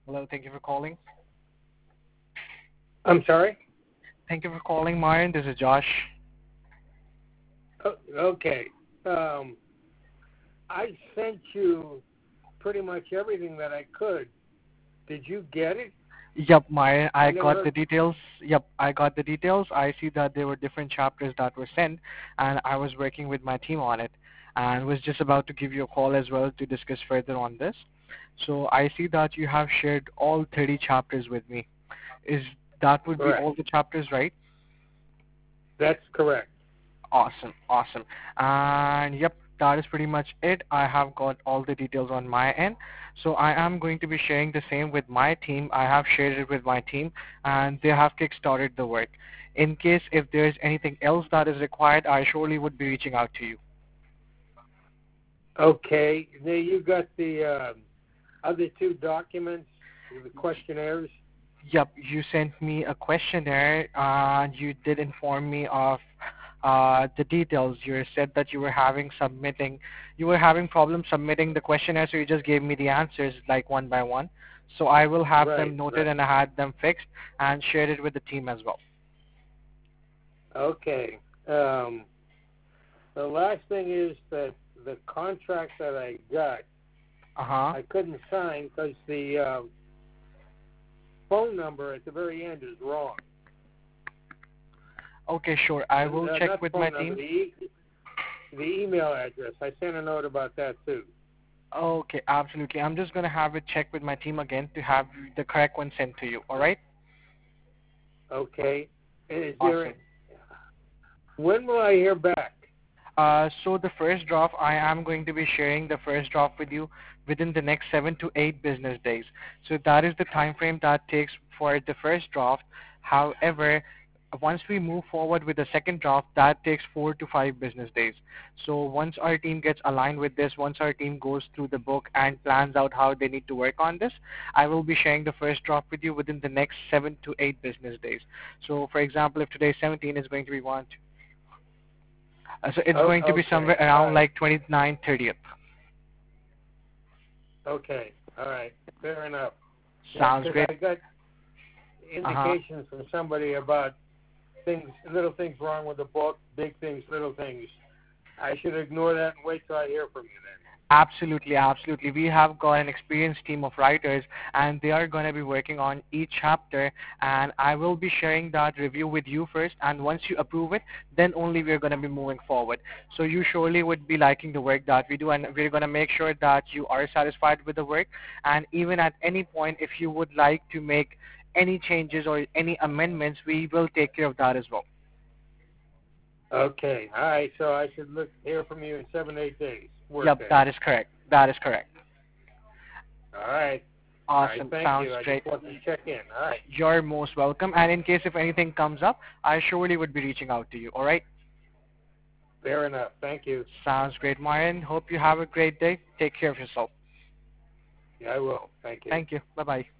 Hello, thank you for calling. I'm sorry? Thank you for calling, Myron. This is Josh. Oh, okay. I sent you pretty much everything that I could. Did you get it? Yep, Myron, I I never got heard. the details. Yep, I got the details. I see that there were different chapters that were sent, and I was working with my team on it, and was just about to give you a call as well to discuss further on this. So I see that you have shared all 30 chapters with me. Is that would be Correct. all the chapters, right? That's correct. Awesome, awesome. And yep, that is pretty much it. I have got all the details on my end. So I am going to be sharing the same with my team. I have shared it with my team and they have kickstarted the work. In case if there is anything else that is required, I surely would be reaching out to you. Okay. Now you got the other two documents, the questionnaires. Yep, you sent me a questionnaire and you did inform me of the details. You said that you were having problems submitting the questionnaire, so you just gave me the answers like one by one. So I will have them Right. noted Right. and I had them fixed and shared it with the team as well. Okay. The last thing is that the contract that I got, Uh-huh. I couldn't sign because the phone number at the very end is wrong. Okay, sure. I will check Not the with my phone number, team. the email address. I sent a note about that too. Okay, absolutely. I'm just going to have it checked with my team again to have the correct one sent to you. All right? Okay. Is there? Awesome. When will I hear back? So the first draft, I am going to be sharing the first draft with you within the next 7 to 8 business days. So that is the time frame that takes for the first draft. However, once we move forward with the second draft, that takes 4 to 5 business days. So once our team gets aligned with this, once our team goes through the book and plans out how they need to work on this, I will be sharing the first draft with you within the next 7 to 8 business days. So for example, if today is 17, is going to be 1, so it's Oh, going to be somewhere okay. All around right. like 29th, 30th. Okay. All right. Fair enough. Yeah, Sounds because great. I got Uh-huh. indications from somebody about things, little things wrong with the book, big things, little things. I should ignore that and wait till I hear from you then. Absolutely, absolutely. We have got an experienced team of writers and they are going to be working on each chapter and I will be sharing that review with you first and once you approve it, then only we're going to be moving forward. So you surely would be liking the work that we do and we're going to make sure that you are satisfied with the work and even at any point if you would like to make any changes or any amendments, we will take care of that as well. Okay. All right. So I should hear from you in 7 8 days, work Yep, days. that is correct. That is correct. All right. All right. Awesome. Thank Sounds you. I great. just wanted to check in. All right. You're most welcome. And in case if anything comes up, I surely would be reaching out to you. All right? Fair enough. Thank you. Sounds great, Myron. Hope you have a great day. Take care of yourself. Yeah, I will. Thank you. Thank you. Bye-bye.